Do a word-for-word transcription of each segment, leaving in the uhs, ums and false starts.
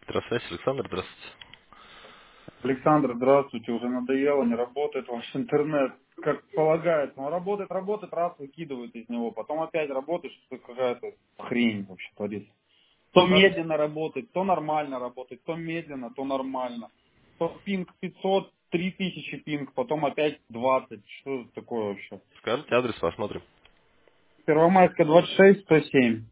Электросвязь, Александр, здравствуйте. Александр, здравствуйте. Уже надоело, не работает ваш интернет. Как полагается, он работает, работает, раз выкидывает из него. Потом опять работает, что какая-то хрень вообще творится. То Адрес? медленно работает, то нормально работает, то медленно, то нормально. То пинг пятьсот, три тысячи пинг, потом опять двадцать. Что это такое вообще? Скажите адрес, посмотрим. Первомайская двадцать шесть, сто семь.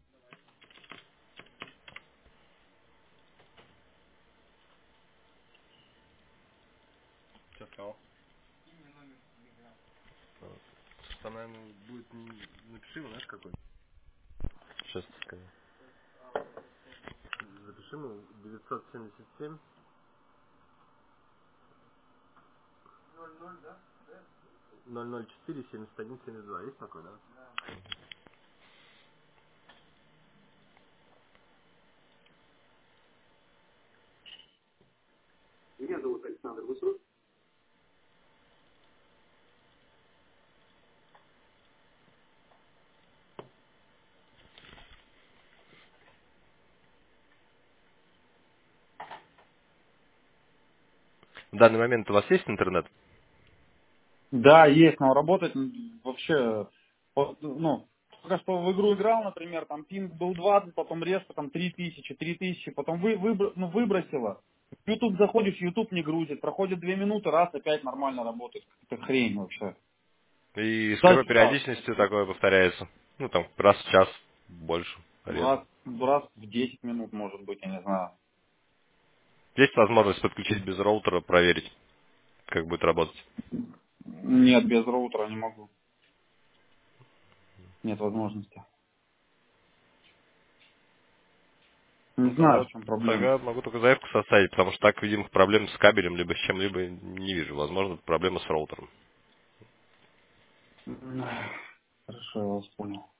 Сейчас сказал. Что, наверное, будет... н- Напиши ему, знаешь, какой? Сейчас скажу. Запиши ему девятьсот семьдесят семь ноль ноль четыре семьдесят один семьдесят два. Есть такой, да? Меня зовут Александр Высоцкий. В данный момент у вас есть интернет? Да, есть, но работать м, вообще, вот, ну, только что в игру играл, например, там пинг был двадцать, потом резко там три тысячи, три тысячи, потом вы, выбро- ну, выбросило. В YouTube заходишь, YouTube не грузит, проходит две минуты, раз, опять нормально работает. Это хрень вообще. И с какой Даже час, периодичностью такое повторяется? Ну, там, раз в час, больше, реже. раз, раз в десять минут, может быть, я не знаю. Есть возможность подключить без роутера, проверить, как будет работать? Нет, без роутера не могу. Нет возможности. Ну, Не знаю, тогда, в чем проблема. тогда могу только заявку составить, потому что так, видимых проблем с кабелем, либо с чем-либо не вижу. Возможно, проблема с роутером. М, Хорошо, я вас понял.